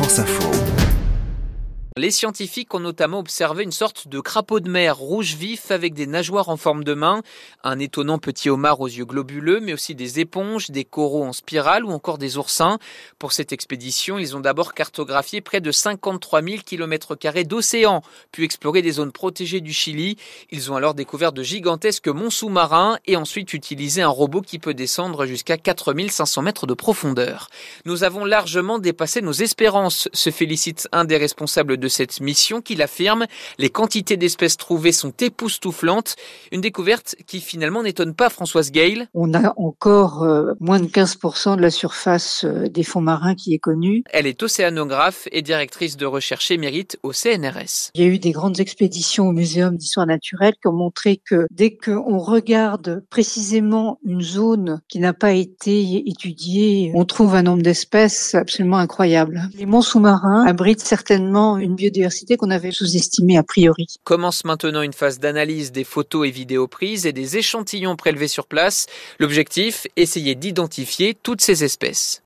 France Info. Les scientifiques ont notamment observé une sorte de crapaud de mer rouge vif avec des nageoires en forme de main, un étonnant petit homard aux yeux globuleux, mais aussi des éponges, des coraux en spirale ou encore des oursins. Pour cette expédition, ils ont d'abord cartographié près de 53 000 km² d'océan, puis exploré des zones protégées du Chili. Ils ont alors découvert de gigantesques monts sous-marins et ensuite utilisé un robot qui peut descendre jusqu'à 4 500 mètres de profondeur. Nous avons largement dépassé nos espérances, se félicite un des responsables de cette mission qui l'affirme. Les quantités d'espèces trouvées sont époustouflantes. Une découverte qui finalement n'étonne pas Françoise Gale. On a encore moins de 15% de la surface des fonds marins qui est connue. Elle est océanographe et directrice de recherche émérite au CNRS. Il y a eu des grandes expéditions au Muséum d'histoire naturelle qui ont montré que dès qu'on regarde précisément une zone qui n'a pas été étudiée, on trouve un nombre d'espèces absolument incroyable. Les monts sous-marins abritent certainement une biodiversité qu'on avait sous-estimée a priori. Commence maintenant une phase d'analyse des photos et vidéos prises et des échantillons prélevés sur place. L'objectif, essayer d'identifier toutes ces espèces.